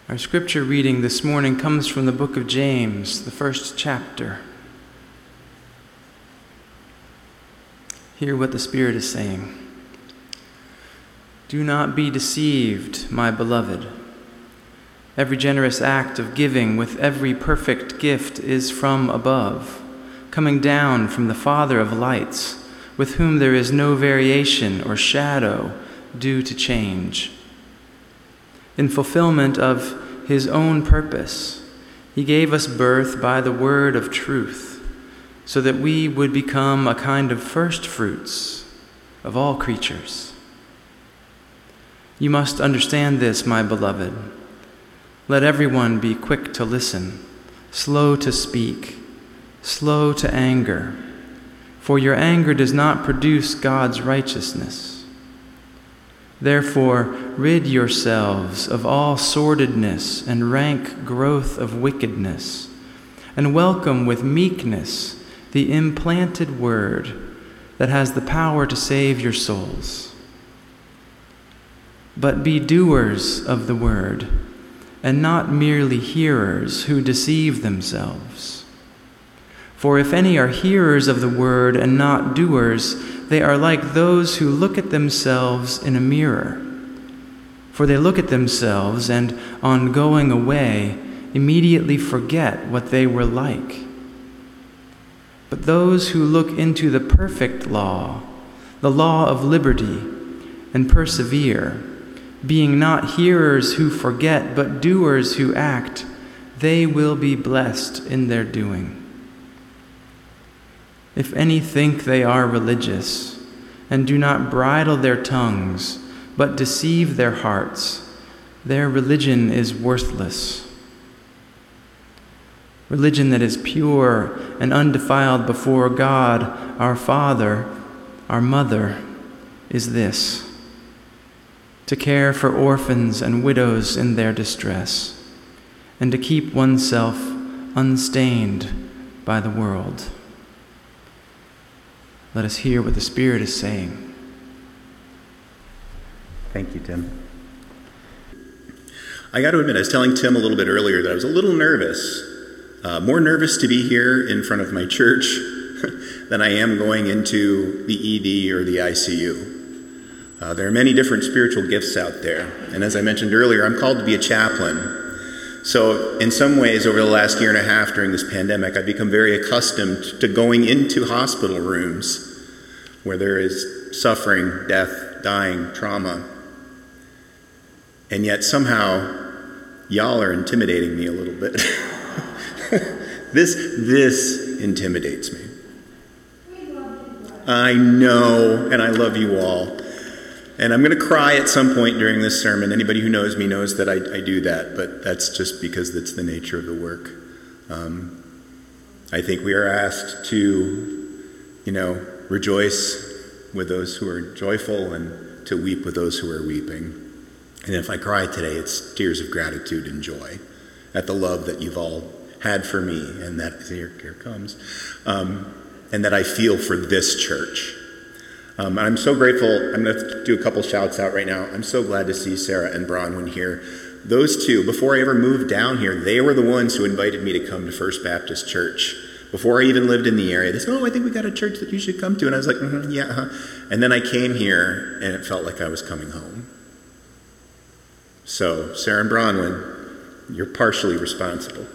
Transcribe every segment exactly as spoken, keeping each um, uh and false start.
Our scripture reading this morning comes from the book of James, the first chapter. Hear what the Spirit is saying. Do not be deceived, my beloved. Every generous act of giving with every perfect gift is from above, coming down from the Father of lights, with whom there is no variation or shadow due to change. In fulfillment of his own purpose, he gave us birth by the word of truth, so that we would become a kind of first fruits of all creatures. You must understand this, my beloved. Let everyone be quick to listen, slow to speak, slow to anger, for your anger does not produce God's righteousness. Therefore, rid yourselves of all sordidness and rank growth of wickedness, and welcome with meekness the implanted word that has the power to save your souls. But be doers of the word, and not merely hearers who deceive themselves. For if any are hearers of the word and not doers, they are like those who look at themselves in a mirror. For they look at themselves and, on going away, immediately forget what they were like. But those who look into the perfect law, the law of liberty, and persevere, being not hearers who forget, but doers who act, they will be blessed in their doing. If any think they are religious, and do not bridle their tongues, but deceive their hearts, their religion is worthless. Religion that is pure and undefiled before God, our Father, our Mother, is this: to care for orphans and widows in their distress, and to keep oneself unstained by the world. Let us hear what the Spirit is saying. Thank you, Tim. I got to admit, I was telling Tim a little bit earlier that I was a little nervous, uh, more nervous to be here in front of my church than I am going into the E D or the I C U. Uh, there are many different spiritual gifts out there, and as I mentioned earlier, I'm called to be a chaplain. So in some ways, over the last year and a half during this pandemic, I've become very accustomed to going into hospital rooms where there is suffering, death, dying, trauma. And yet somehow, y'all are intimidating me a little bit. this, this intimidates me. I know, and I love you all. And I'm going to cry at some point during this sermon. Anybody who knows me knows that I, I do that, but that's just because that's the nature of the work. Um, I think we are asked to, you know, rejoice with those who are joyful and to weep with those who are weeping. And if I cry today, it's tears of gratitude and joy at the love that you've all had for me, and that, here, here it comes, um, and that I feel for this church. Um, I'm so grateful. I'm going to do a couple shouts out right now. I'm so glad to see Sarah and Bronwyn here. Those two, before I ever moved down here, they were the ones who invited me to come to First Baptist Church. Before I even lived in the area, they said, oh, I think we got a church that you should come to. And I was like, mm-hmm, yeah. Uh-huh. And then I came here, and it felt like I was coming home. So, Sarah and Bronwyn, you're partially responsible.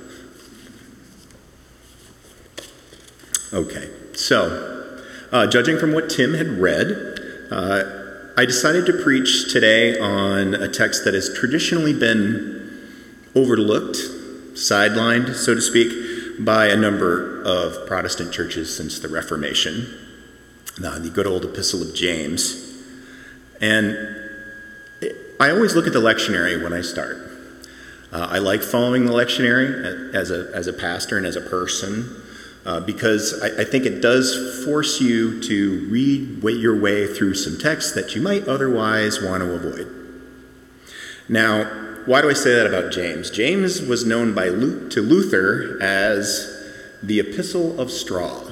Okay, so... Uh, judging from what Tim had read, uh, I decided to preach today on a text that has traditionally been overlooked, sidelined, so to speak, by a number of Protestant churches since the Reformation, uh, the good old Epistle of James. And it, I always look at the lectionary when I start. Uh, I like following the lectionary as a, as a pastor and as a person. Uh, because I, I think it does force you to read your way through some texts that you might otherwise want to avoid. Now, why do I say that about James? James was known by Lu- to Luther as the Epistle of Straw,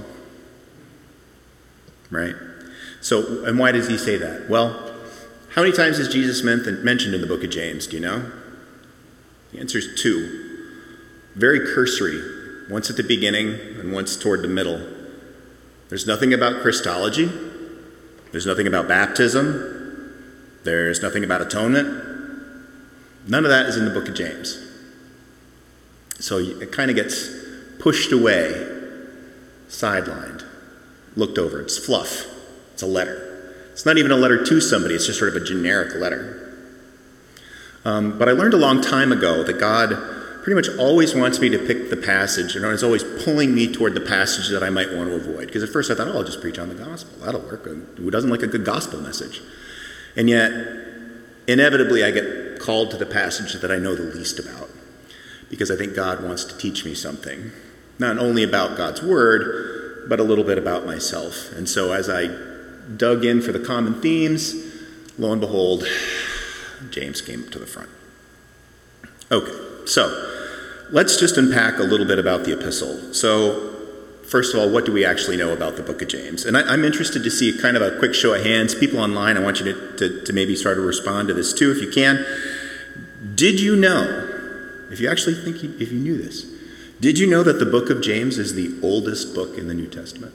right? So, and why does he say that? Well, how many times is Jesus mentioned in the book of James? Do you know? The answer is two. Very cursory, once at the beginning and once toward the middle. There's nothing about Christology. There's nothing about baptism. There's nothing about atonement. None of that is in the book of James. So it kind of gets pushed away, sidelined, looked over. It's fluff. It's a letter. It's not even a letter to somebody. It's just sort of a generic letter. Um, but I learned a long time ago that God pretty much always wants me to pick the passage, and is always pulling me toward the passage that I might want to avoid. Because at first I thought, oh, I'll just preach on the gospel. That'll work. Who doesn't like a good gospel message? And yet, inevitably, I get called to the passage that I know the least about. Because I think God wants to teach me something. Not only about God's word, but a little bit about myself. And so as I dug in for the common themes, lo and behold, James came to the front. Okay, so let's just unpack a little bit about the epistle. So first of all, what do we actually know about the book of James? And I, I'm interested to see kind of a quick show of hands. People online, I want you to, to, to maybe start to respond to this too, if you can. Did you know, if you actually think you, if you knew this, did you know that the book of James is the oldest book in the New Testament?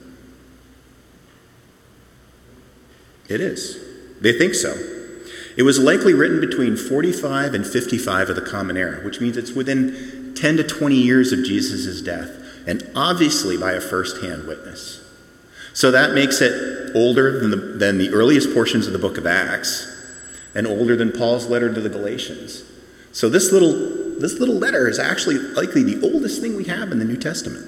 It is. They think so. It was likely written between forty-five and fifty-five of the Common Era, which means it's within ten to twenty years of Jesus' death, and obviously by a first-hand witness. So that makes it older than the, than the earliest portions of the book of Acts, and older than Paul's letter to the Galatians. So this little, this little letter is actually likely the oldest thing we have in the New Testament.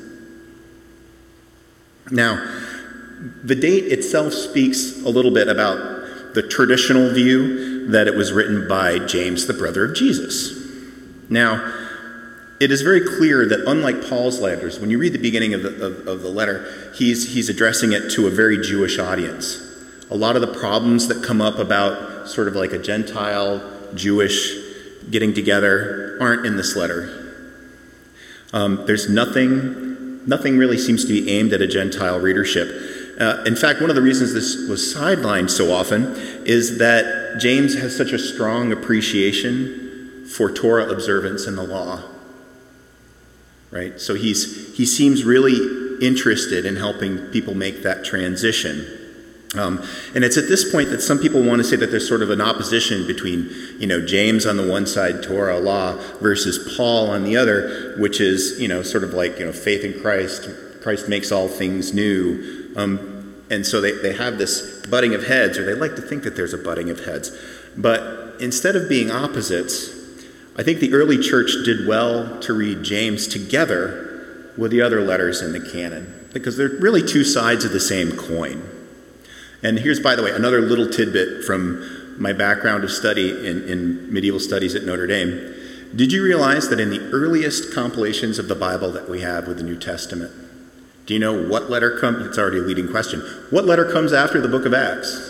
Now, the date itself speaks a little bit about the traditional view that it was written by James, the brother of Jesus. Now, it is very clear that unlike Paul's letters, when you read the beginning of the, of, of the letter, he's, he's addressing it to a very Jewish audience. A lot of the problems that come up about sort of like a Gentile, Jewish getting together aren't in this letter. Um, there's nothing, nothing really seems to be aimed at a Gentile readership. Uh, in fact, one of the reasons this was sidelined so often is that James has such a strong appreciation for Torah observance and the law. Right? So he's he seems really interested in helping people make that transition. Um, and it's at this point that some people want to say that there's sort of an opposition between, you know, James on the one side, Torah, law, versus Paul on the other, which is, you know, sort of like, you know, faith in Christ. Christ makes all things new. Um, and so they, they have this butting of heads, or they like to think that there's a butting of heads. But instead of being opposites, I think the early church did well to read James together with the other letters in the canon, because they're really two sides of the same coin. And here's, by the way, another little tidbit from my background of study in, in medieval studies at Notre Dame. Did you realize that in the earliest compilations of the Bible that we have with the New Testament, do you know what letter comes? It's already a leading question. What letter comes after the book of Acts?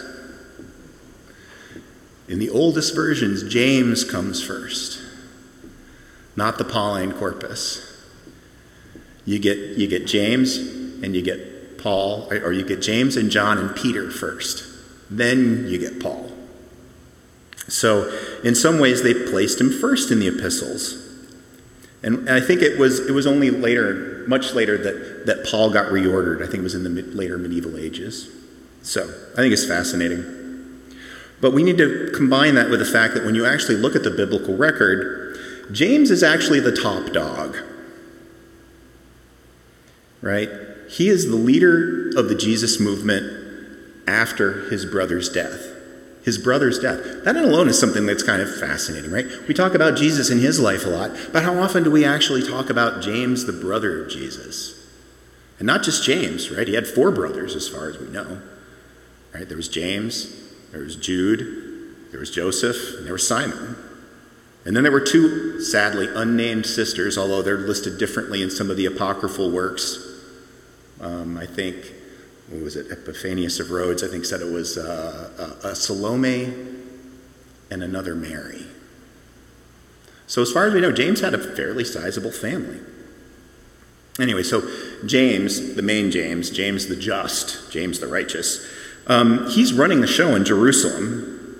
In the oldest versions, James comes first, not the Pauline corpus. You get, you get James and you get Paul, or you get James and John and Peter first. Then you get Paul. So in some ways they placed him first in the epistles. And I think it was it was only later, much later, that, that Paul got reordered. I think it was in the mid, later medieval ages. So I think it's fascinating. But we need to combine that with the fact that when you actually look at the biblical record, James is actually the top dog. Right? He is the leader of the Jesus movement after his brother's death. His brother's death. That alone is something that's kind of fascinating, right? We talk about Jesus in his life a lot, but how often do we actually talk about James, the brother of Jesus? And not just James, right? He had four brothers as far as we know. Right? There was James, there was Jude, there was Joseph, and there was Simon. And then there were two, sadly, unnamed sisters, although they're listed differently in some of the apocryphal works. Um, I think, what was it, Epiphanius of Rhodes, I think said it was uh, a, a Salome and another Mary. So as far as we know, James had a fairly sizable family. Anyway, so James, the main James, James the just, James the righteous, um, he's running the show in Jerusalem.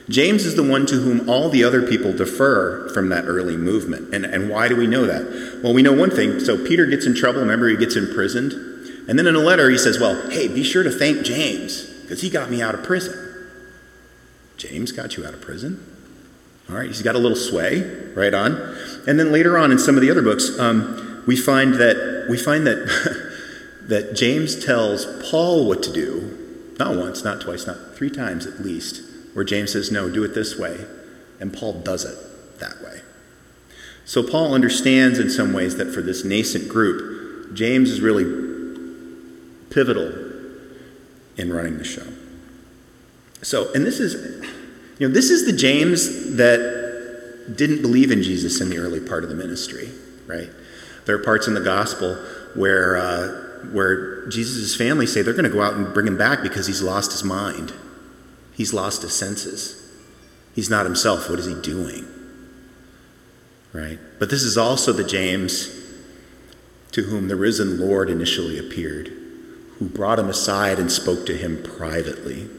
James is the one to whom all the other people defer from that early movement. And, and why do we know that? Well, we know one thing. So Peter gets in trouble. Remember, he gets imprisoned. And then in a letter, he says, well, hey, be sure to thank James because he got me out of prison. James got you out of prison? All right, he's got a little sway, right on. And then later on in some of the other books, um, we find that we find that that James tells Paul what to do, not once, not twice, not three times at least, where James says, no, do it this way, and Paul does it that way. So Paul understands in some ways that for this nascent group, James is really pivotal in running the show. So, and this is, you know, this is the James that didn't believe in Jesus in the early part of the ministry, right? There are parts in the gospel where uh, where Jesus' family say they're going to go out and bring him back because he's lost his mind. He's lost his senses. He's not himself. What is he doing? Right? But this is also the James to whom the risen Lord initially appeared, who brought him aside and spoke to him privately.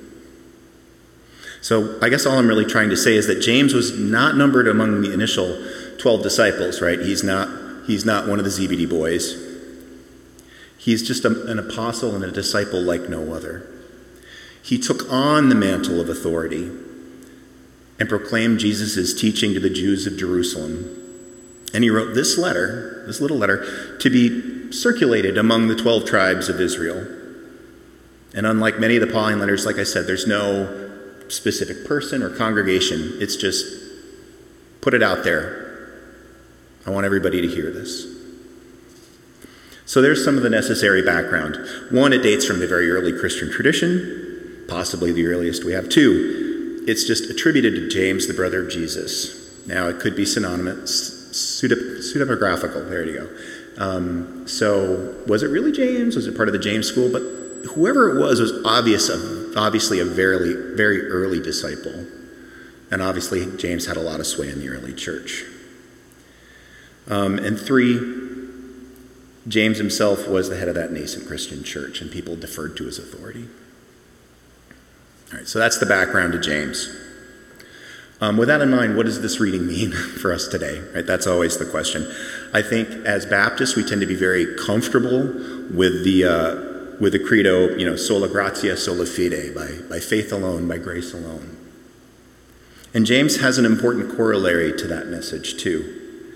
So I guess all I'm really trying to say is that James was not numbered among the initial twelve disciples, right? He's not, he's not one of the Zebedee boys. He's just a, an apostle and a disciple like no other. He took on the mantle of authority and proclaimed Jesus' teaching to the Jews of Jerusalem. And he wrote this letter, this little letter, to be circulated among the twelve tribes of Israel. And unlike many of the Pauline letters, like I said, there's no specific person or congregation. It's just put it out there. I want everybody to hear this. So there's some of the necessary background. One, it dates from the very early Christian tradition, possibly the earliest we have. Two, it's just attributed to James, the brother of Jesus. Now, it could be synonymous, pseudepigraphical. There you go. Um, so was it really James? Was it part of the James school? But whoever it was was obvious, obviously a very, very early disciple. And obviously, James had a lot of sway in the early church. Um, and three, James himself was the head of that nascent Christian church, and people deferred to his authority. All right, so that's the background to James. Um, with that in mind, what does this reading mean for us today? Right, that's always the question. I think as Baptists, we tend to be very comfortable with the uh, with the credo, you know, sola gratia, sola fide, by by faith alone, by grace alone. And James has an important corollary to that message too.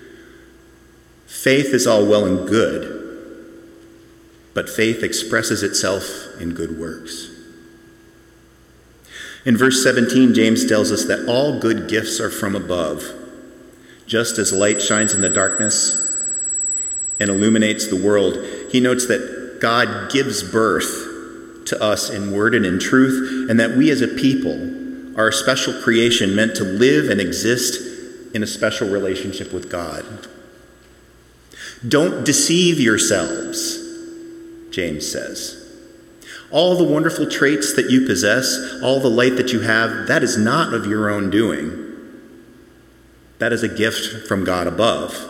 Faith is all well and good, but faith expresses itself in good works. In verse seventeen, James tells us that all good gifts are from above. Just as light shines in the darkness and illuminates the world, he notes that God gives birth to us in word and in truth, and that we as a people are a special creation meant to live and exist in a special relationship with God. Don't deceive yourselves, James says. All the wonderful traits that you possess, all the light that you have, that is not of your own doing. That is a gift from God above.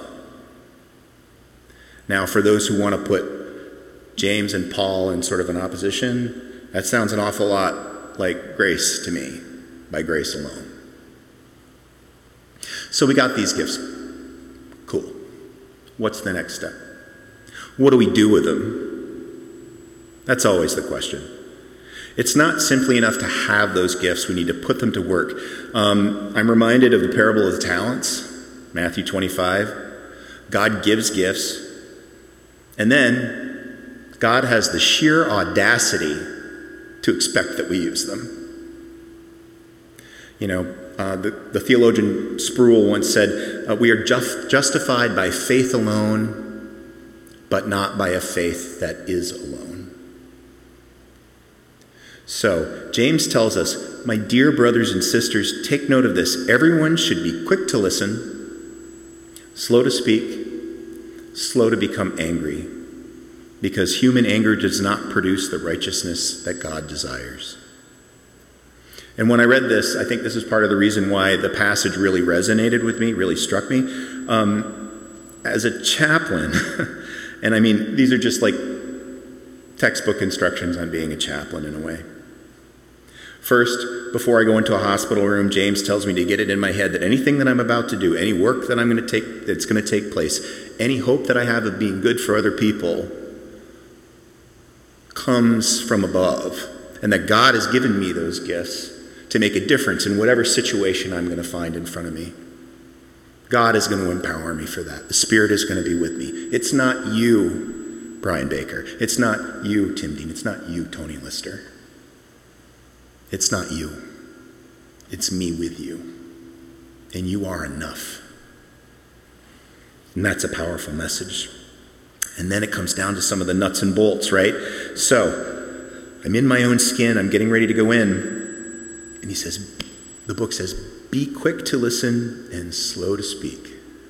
Now, for those who want to put James and Paul in sort of an opposition, that sounds an awful lot like grace to me, by grace alone. So we got these gifts. Cool. What's the next step? What do we do with them? That's always the question. It's not simply enough to have those gifts. We need to put them to work. Um, I'm reminded of the parable of the talents, Matthew twenty-five. God gives gifts, and then God has the sheer audacity to expect that we use them. You know, uh, the, the theologian Sproul once said, uh, we are just, justified by faith alone, but not by a faith that is alone. So, James tells us, my dear brothers and sisters, take note of this. Everyone should be quick to listen, slow to speak, slow to become angry, because human anger does not produce the righteousness that God desires. And when I read this, I think this is part of the reason why the passage really resonated with me, really struck me. Um, as a chaplain, and I mean, these are just like textbook instructions on being a chaplain in a way. First, before I go into a hospital room, James tells me to get it in my head that anything that I'm about to do, any work that I'm going to take, that's going to take place, any hope that I have of being good for other people comes from above, and that God has given me those gifts to make a difference in whatever situation I'm going to find in front of me. God is going to empower me for that. The Spirit is going to be with me. It's not you, Brian Baker. It's not you, Tim Dean. It's not you, Tony Lister. It's not you. It's me with you. And you are enough. And that's a powerful message. And then it comes down to some of the nuts and bolts, right? So, I'm in my own skin. I'm getting ready to go in. And he says, the book says, be quick to listen and slow to speak.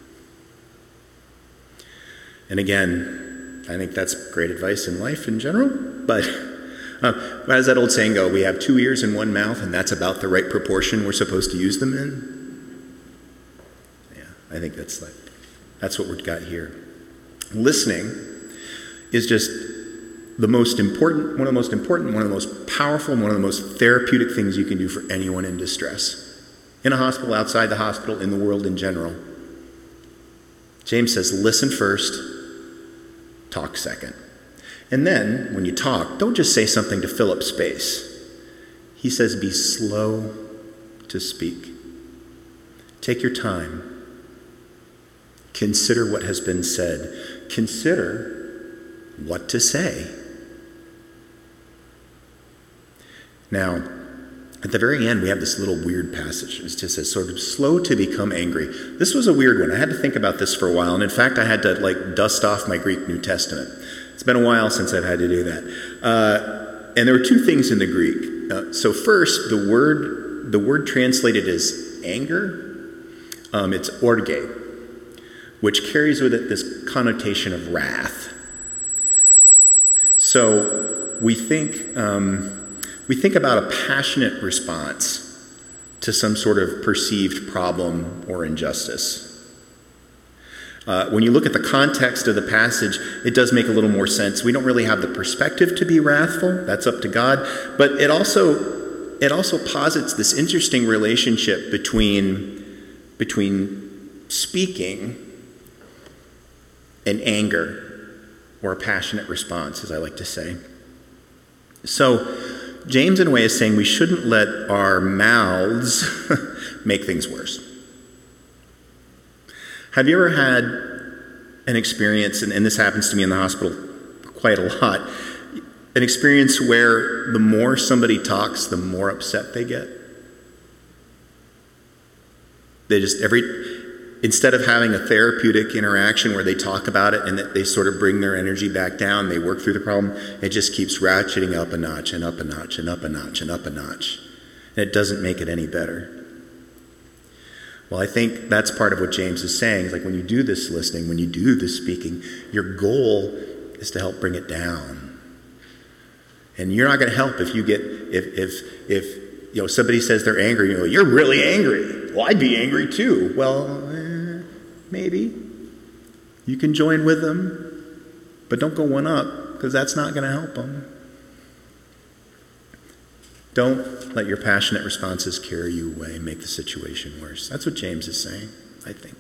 And again, I think that's great advice in life in general. But uh, how does that old saying go? We have two ears and one mouth, and that's about the right proportion we're supposed to use them in. Yeah, I think that's like that's what we've got here. Listening is just the most important, one of the most important, one of the most powerful, one of the most therapeutic things you can do for anyone in distress. In a hospital, outside the hospital, in the world in general. James says, listen first, talk second. And then, when you talk, don't just say something to fill up space. He says, be slow to speak. Take your time. Consider what has been said. Consider what to say. Now, at the very end, we have this little weird passage. It just says, sort of slow to become angry. This was a weird one. I had to think about this for a while. And in fact, I had to like dust off my Greek New Testament. It's been a while since I've had to do that. Uh, and there were two things in the Greek. Uh, so first, the word, the word translated as anger, um, it's orge, which carries with it this connotation of wrath. So we think... Um, We think about a passionate response to some sort of perceived problem or injustice. Uh, when you look at the context of the passage, it does make a little more sense. We don't really have the perspective to be wrathful. That's up to God. But it also it also posits this interesting relationship between, between speaking and anger, or a passionate response, as I like to say. So, James, in a way, is saying we shouldn't let our mouths make things worse. Have you ever had an experience, and, and this happens to me in the hospital quite a lot, an experience where the more somebody talks, the more upset they get? They just, every, instead of having a therapeutic interaction where they talk about it and that they sort of bring their energy back down, they work through the problem, it just keeps ratcheting up a notch and up a notch and up a notch and up a notch. And it doesn't make it any better. Well, I think that's part of what James is saying. It's like when you do this listening, when you do this speaking, your goal is to help bring it down. And you're not going to help if you get, if, if, if, you know, somebody says they're angry, you know, you're really angry. Well, I'd be angry too. Well, eh, maybe. You can join with them, but don't go one up, because that's not going to help them. Don't let your passionate responses carry you away and make the situation worse. That's what James is saying, I think.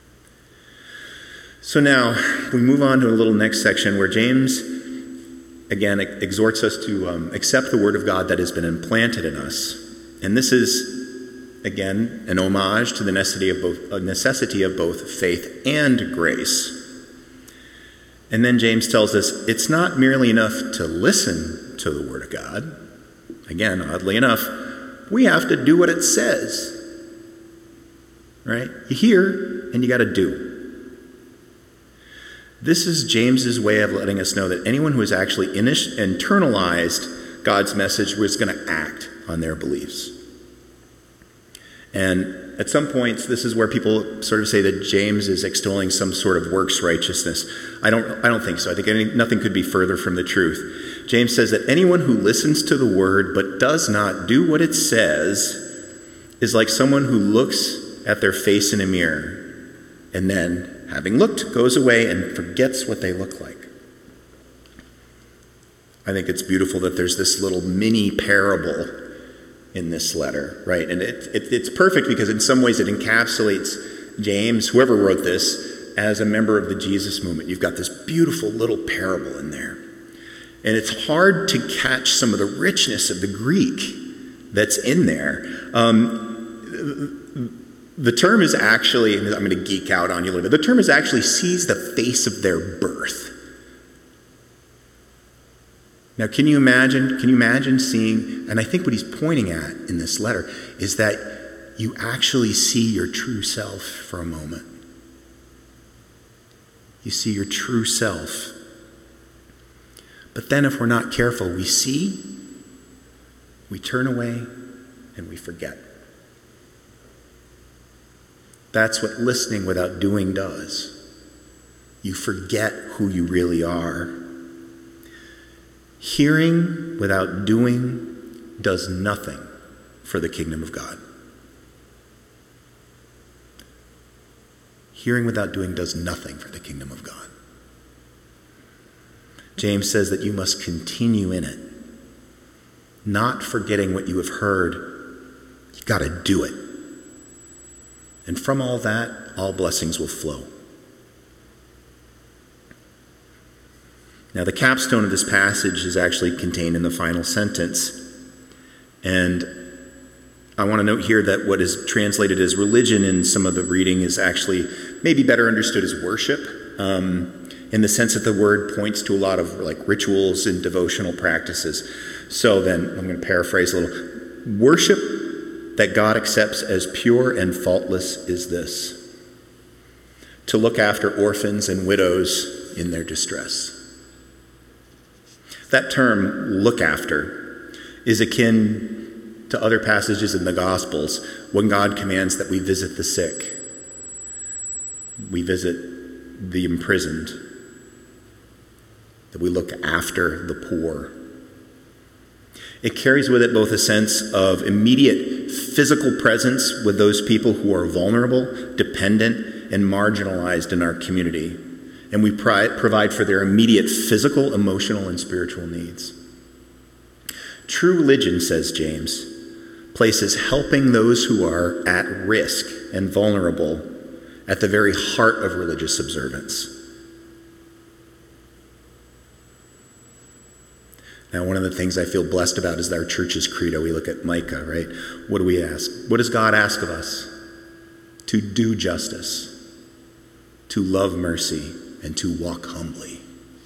So now, we move on to a little next section where James, again, exhorts us to um, accept the word of God that has been implanted in us. And this is, again, an homage to the necessity of both, a necessity of both faith and grace. And then James tells us it's not merely enough to listen to the word of God. Again, oddly enough, we have to do what it says. Right? You hear and you got to do. This is James's way of letting us know that anyone who has actually internalized God's message was going to act on their beliefs. And at some points, this is where people sort of say that James is extolling some sort of works righteousness. I don't, I don't think so. I think any, nothing could be further from the truth. James says that anyone who listens to the word but does not do what it says is like someone who looks at their face in a mirror and then, having looked, goes away and forgets what they look like. I think it's beautiful that there's this little mini parable in this letter, right? And it, it, it's perfect because in some ways it encapsulates James, whoever wrote this, as a member of the Jesus movement. You've got this beautiful little parable in there. And it's hard to catch some of the richness of the Greek that's in there. Um, the term is actually, and I'm going to geek out on you a little bit, the term is actually sees the face of their birth. Now, can you imagine, can you imagine seeing, and I think what he's pointing at in this letter is that you actually see your true self for a moment. You see your true self. But then if we're not careful, we see, we turn away, and we forget. That's what listening without doing does. You forget who you really are. Hearing without doing does nothing for the kingdom of God. Hearing without doing does nothing for the kingdom of God. James says that you must continue in it, not forgetting what you have heard. You got to do it. And from all that, all blessings will flow. Now, the capstone of this passage is actually contained in the final sentence. And I want to note here that what is translated as religion in some of the reading is actually maybe better understood as worship, um, in the sense that the word points to a lot of like rituals and devotional practices. So then, I'm going to paraphrase a little. Worship that God accepts as pure and faultless is this: to look after orphans and widows in their distress. That term, look after, is akin to other passages in the Gospels when God commands that we visit the sick, we visit the imprisoned, that we look after the poor. It carries with it both a sense of immediate physical presence with those people who are vulnerable, dependent, and marginalized in our community. And we provide for their immediate physical, emotional, and spiritual needs. True religion, says James, places helping those who are at risk and vulnerable at the very heart of religious observance. Now, one of the things I feel blessed about is our church's credo. We look at Micah, right? What do we ask? What does God ask of us? To do justice, to love mercy, and to walk humbly.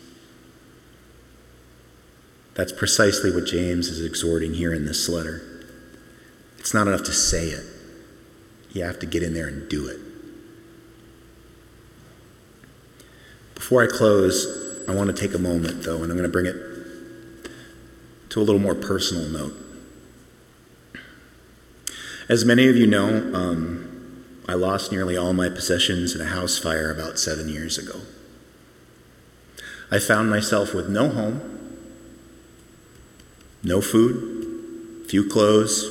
That's precisely what James is exhorting here in this letter. It's not enough to say it. You have to get in there and do it. Before I close, I want to take a moment, though, and I'm going to bring it to a little more personal note. As many of you know, um, I lost nearly all my possessions in a house fire about seven years ago. I found myself with no home, no food, few clothes.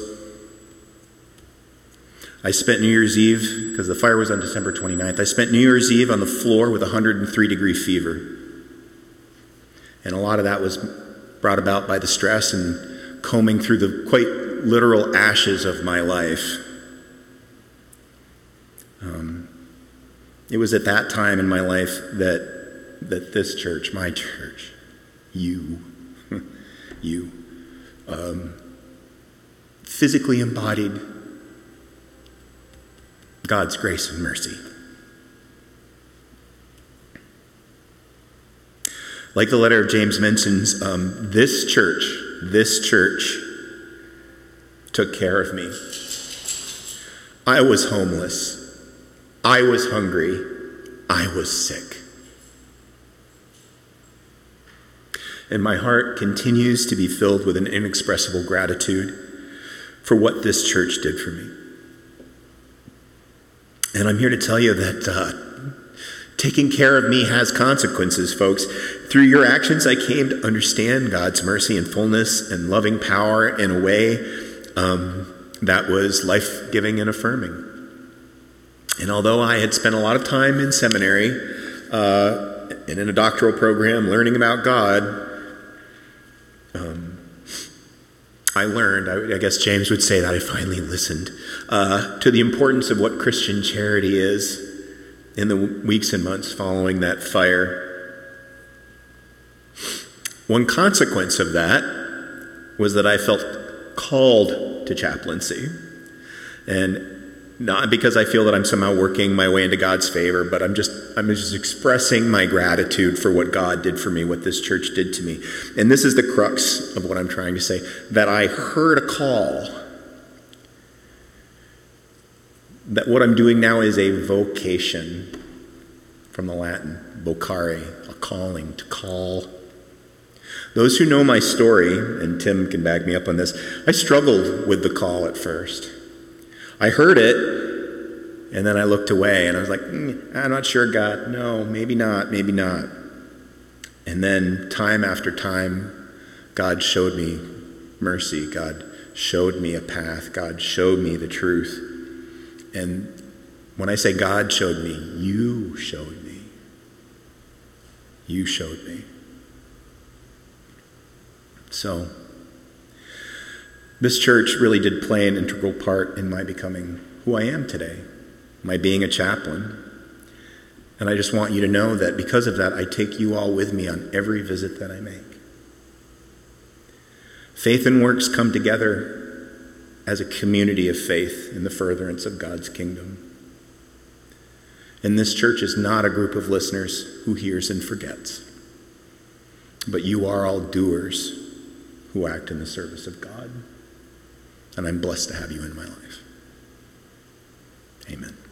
I spent New Year's Eve, because the fire was on December twenty-ninth, I spent New Year's Eve on the floor with a one hundred three degree fever. And a lot of that was brought about by the stress and combing through the quite literal ashes of my life. Um, it was at that time in my life that that this church, my church, you, you, um, physically embodied God's grace and mercy. Like the letter of James mentions, um, this church, this church took care of me. I was homeless. I was hungry. I was sick. And my heart continues to be filled with an inexpressible gratitude for what this church did for me. And I'm here to tell you that uh, taking care of me has consequences, folks. Through your actions, I came to understand God's mercy and fullness and loving power in a way um, that was life-giving and affirming. And although I had spent a lot of time in seminary uh, and in a doctoral program learning about God, um, I learned, I, I guess James would say that I finally listened, uh, to the importance of what Christian charity is in the weeks and months following that fire. One consequence of that was that I felt called to chaplaincy. And not because I feel that I'm somehow working my way into God's favor, but I'm just I'm just expressing my gratitude for what God did for me, what this church did to me. And this is the crux of what I'm trying to say, that I heard a call. That what I'm doing now is a vocation, from the Latin, vocare, a calling, to call. Those who know my story, and Tim can back me up on this, I struggled with the call at first. I heard it, and then I looked away, and I was like, mm, I'm not sure, God. No, maybe not, maybe not. And then time after time, God showed me mercy. God showed me a path. God showed me the truth. And when I say God showed me, you showed me. You showed me. So, this church really did play an integral part in my becoming who I am today, my being a chaplain. And I just want you to know that because of that, I take you all with me on every visit that I make. Faith and works come together as a community of faith in the furtherance of God's kingdom. And this church is not a group of listeners who hears and forgets, but you are all doers who act in the service of God. And I'm blessed to have you in my life. Amen.